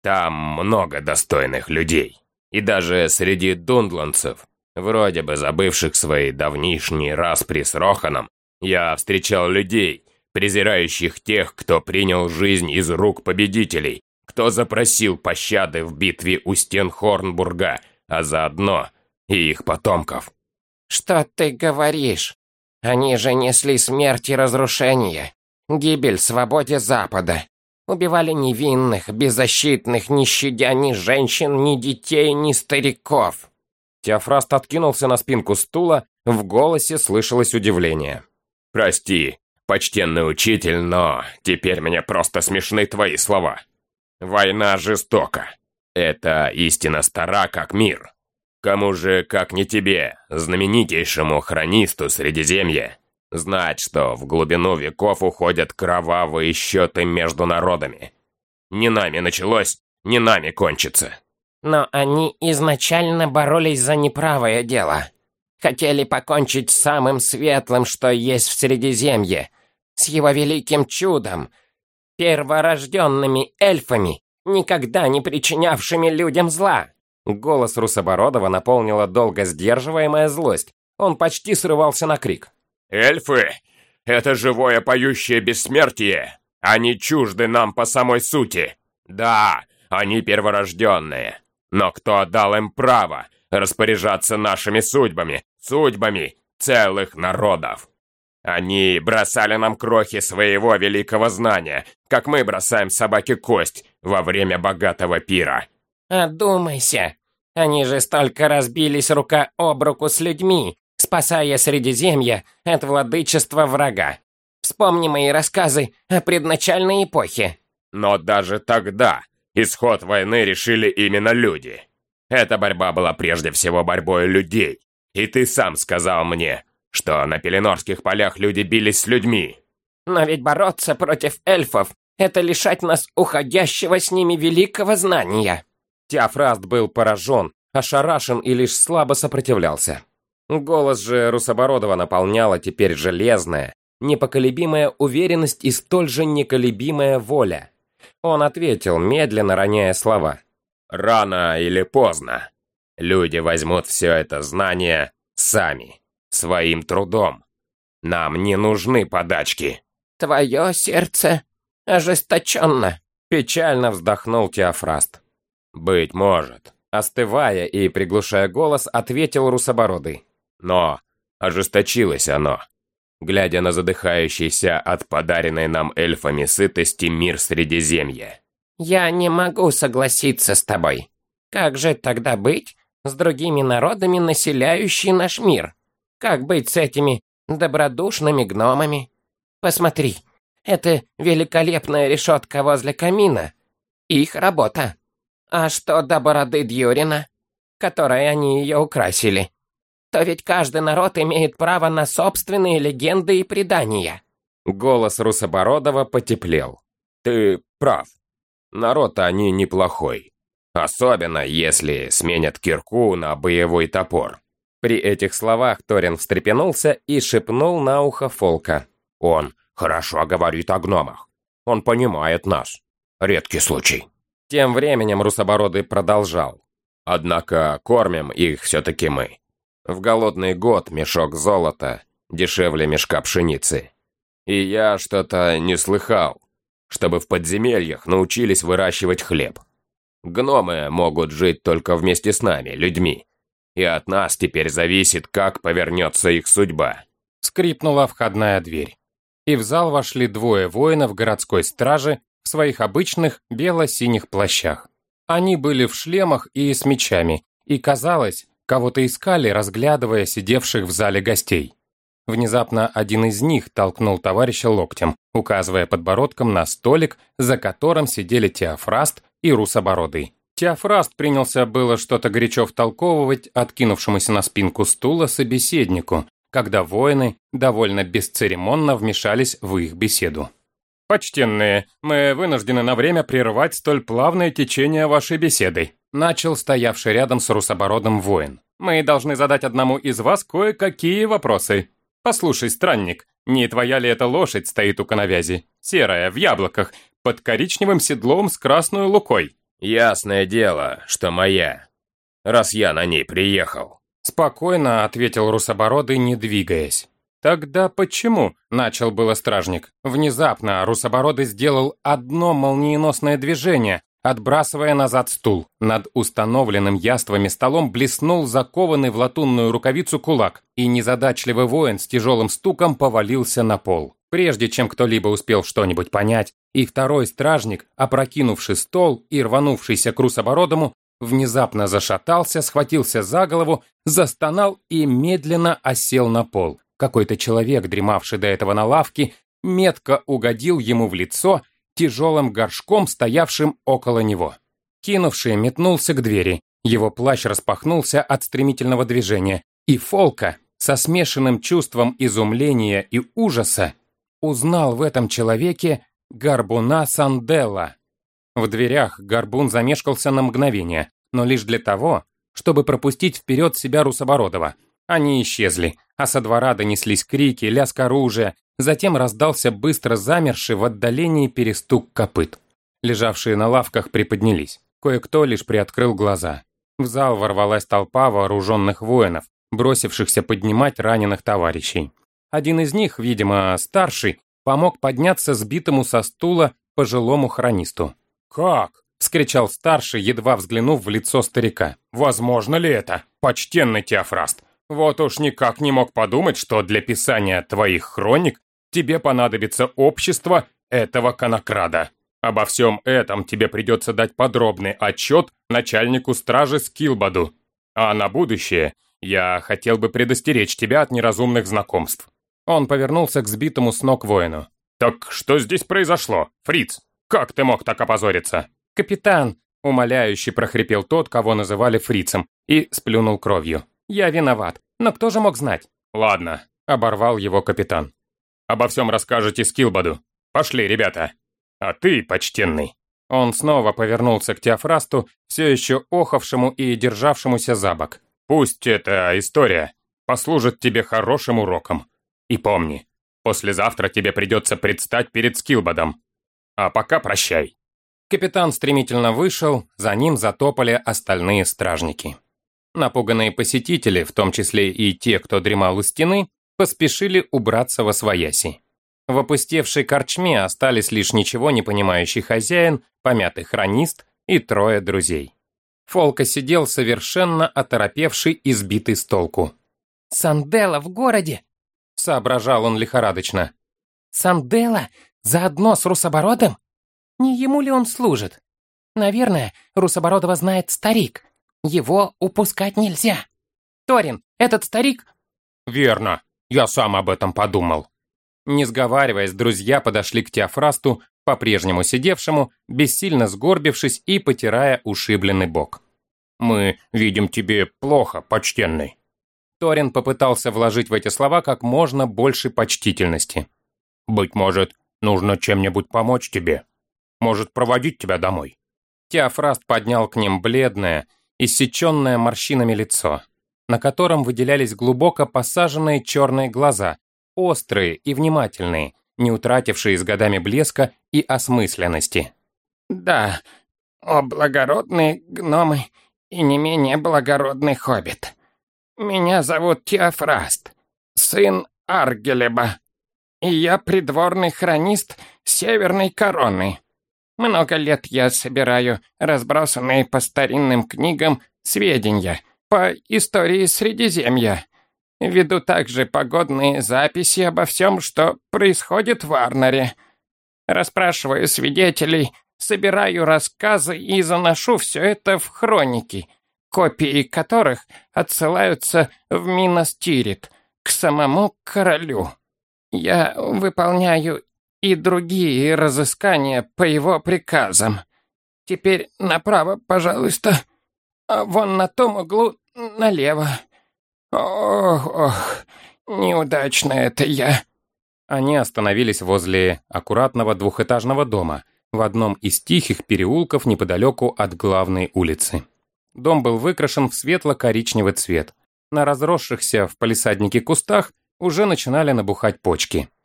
Там много достойных людей. И даже среди дундландцев, вроде бы забывших свои давнишние распри с Роханом, я встречал людей, презирающих тех, кто принял жизнь из рук победителей, кто запросил пощады в битве у стен Хорнбурга, а заодно и их потомков. «Что ты говоришь? Они же несли смерть и разрушение, гибель свободе Запада. Убивали невинных, беззащитных, не щадя ни женщин, ни детей, ни стариков». Теофраст откинулся на спинку стула, в голосе слышалось удивление. «Прости, почтенный учитель, но теперь мне просто смешны твои слова. Война жестока. Это истина стара, как мир. Кому же, как не тебе, знаменитейшему хронисту Средиземья, знать, что в глубину веков уходят кровавые счеты между народами. Не нами началось, не нами кончится». Но они изначально боролись за неправое дело. Хотели покончить с самым светлым, что есть в Средиземье, с его великим чудом, перворожденными эльфами, никогда не причинявшими людям зла. Голос Русобородова наполнила долго сдерживаемая злость. Он почти срывался на крик. «Эльфы — это живое поющее бессмертие. Они чужды нам по самой сути. Да, они перворожденные. Но кто дал им право распоряжаться нашими судьбами, судьбами целых народов? Они бросали нам крохи своего великого знания, как мы бросаем собаке кость во время богатого пира». Одумайся. Они же столько разбились рука об руку с людьми, спасая Средиземье от владычества врага. Вспомни мои рассказы о предначальной эпохе. Но даже тогда исход войны решили именно люди. Эта борьба была прежде всего борьбой людей. И ты сам сказал мне, что на Пеленорских полях люди бились с людьми. Но ведь бороться против эльфов — это лишать нас уходящего с ними великого знания. Теофраст был поражен, ошарашен и лишь слабо сопротивлялся. Голос же Русобородова наполняла теперь железная, непоколебимая уверенность и столь же неколебимая воля. Он ответил, медленно роняя слова. «Рано или поздно люди возьмут все это знание сами, своим трудом. Нам не нужны подачки». «Твое сердце ожесточенно», — печально вздохнул Теофраст. «Быть может», — остывая и приглушая голос, ответил Русобородый. «Но ожесточилось оно, глядя на задыхающийся от подаренной нам эльфами сытости мир Средиземья». «Я не могу согласиться с тобой. Как же тогда быть с другими народами, населяющими наш мир? Как быть с этими добродушными гномами? Посмотри, это великолепная решетка возле камина. Их работа. А что до бороды Дьюрина, которой они ее украсили? То ведь каждый народ имеет право на собственные легенды и предания». Голос Русобородова потеплел. «Ты прав. Народ они неплохой. Особенно, если сменят кирку на боевой топор». При этих словах Торин встрепенулся и шепнул на ухо Фолка. «Он хорошо говорит о гномах. Он понимает нас. Редкий случай». Тем временем Русобородый продолжал. «Однако кормим их все-таки мы. В голодный год мешок золота дешевле мешка пшеницы. И я что-то не слыхал, чтобы в подземельях научились выращивать хлеб. Гномы могут жить только вместе с нами, людьми. И от нас теперь зависит, как повернется их судьба». Скрипнула входная дверь. И в зал вошли двое воинов городской стражи в своих обычных бело-синих плащах. Они были в шлемах и с мечами, и, казалось, кого-то искали, разглядывая сидевших в зале гостей. Внезапно один из них толкнул товарища локтем, указывая подбородком на столик, за которым сидели Теофраст и Русобородый. Теофраст принялся было что-то горячо втолковывать откинувшемуся на спинку стула собеседнику, когда воины довольно бесцеремонно вмешались в их беседу. «Почтенные, мы вынуждены на время прервать столь плавное течение вашей беседы», начал стоявший рядом с Русобородым воин. «Мы должны задать одному из вас кое-какие вопросы. Послушай, странник, не твоя ли эта лошадь стоит у коновязи? Серая, в яблоках, под коричневым седлом с красной лукой?» Ясное дело, что моя, раз я на ней приехал. Спокойно ответил Русобородый, не двигаясь. «Тогда почему?» – начал было стражник. Внезапно Русобородый сделал одно молниеносное движение, отбрасывая назад стул. Над установленным яствами столом блеснул закованный в латунную рукавицу кулак, и незадачливый воин с тяжелым стуком повалился на пол. Прежде чем кто-либо успел что-нибудь понять, и второй стражник, опрокинувший стол и рванувшийся к Русобородому, внезапно зашатался, схватился за голову, застонал и медленно осел на пол. Какой-то человек, дремавший до этого на лавке, метко угодил ему в лицо тяжелым горшком, стоявшим около него. Кинувший метнулся к двери. Его плащ распахнулся от стремительного движения, и Фолка, со смешанным чувством изумления и ужаса, узнал в этом человеке горбуна Санделла. В дверях горбун замешкался на мгновение, но лишь для того, чтобы пропустить вперед себя Русобородова. Они исчезли, а со двора донеслись крики, лязг оружия, затем раздался быстро замерший в отдалении перестук копыт. Лежавшие на лавках приподнялись. Кое-кто лишь приоткрыл глаза. В зал ворвалась толпа вооруженных воинов, бросившихся поднимать раненых товарищей. Один из них, видимо, старший, помог подняться сбитому со стула пожилому хронисту. «Как?» — вскричал старший, едва взглянув в лицо старика. «Возможно ли это, почтенный Теофраст? Вот уж никак не мог подумать, что для писания твоих хроник тебе понадобится общество этого конокрада. Обо всем этом тебе придется дать подробный отчет начальнику стражи Скилбаду. А на будущее я хотел бы предостеречь тебя от неразумных знакомств». Он повернулся к сбитому с ног воину. «Так что здесь произошло, фриц? Как ты мог так опозориться?» «Капитан!» — умоляюще прохрипел тот, кого называли фрицем, и сплюнул кровью. «Я виноват, но кто же мог знать?» «Ладно», — оборвал его капитан. «Обо всем расскажете Скилбаду. Пошли, ребята. А ты, почтенный». Он снова повернулся к Теофрасту, все еще охавшему и державшемуся за бок. «Пусть эта история послужит тебе хорошим уроком. И помни, послезавтра тебе придется предстать перед Скилбадом. А пока прощай». Капитан стремительно вышел, за ним затопали остальные стражники. Напуганные посетители, в том числе и те, кто дремал у стены, поспешили убраться восвояси. В опустевшей корчме остались лишь ничего не понимающий хозяин, помятый хронист и трое друзей. Фолка сидел совершенно оторопевший и сбитый с толку. «Санделла в городе!» — соображал он лихорадочно. «Санделла заодно с Русобородым? Не ему ли он служит? Наверное, Русобородова знает старик. Его упускать нельзя. Торин, этот старик...» «Верно, я сам об этом подумал». Не сговариваясь, друзья подошли к Теофрасту, по-прежнему сидевшему, бессильно сгорбившись и потирая ушибленный бок. «Мы видим тебе плохо, почтенный». Торин попытался вложить в эти слова как можно больше почтительности. «Быть может, нужно чем-нибудь помочь тебе? Может, проводить тебя домой?» Теофраст поднял к ним бледное, иссеченное морщинами лицо, на котором выделялись глубоко посаженные черные глаза, острые и внимательные, не утратившие с годами блеска и осмысленности. «Да, о благородные гномы и не менее благородный хоббит. Меня зовут Теофраст, сын Аргелеба, и я придворный хронист Северной Короны. Много лет я собираю разбросанные по старинным книгам сведения по истории Средиземья. Веду также погодные записи обо всем, что происходит в Арноре. Расспрашиваю свидетелей, собираю рассказы и заношу все это в хроники, копии которых отсылаются в Минас-Тирит, к самому королю. Я выполняю и другие разыскания по его приказам. Теперь направо, пожалуйста, а вон на том углу налево. Ох, неудачно это я». Они остановились возле аккуратного двухэтажного дома в одном из тихих переулков неподалеку от главной улицы. Дом был выкрашен в светло-коричневый цвет. На разросшихся в палисаднике кустах уже начинали набухать почки.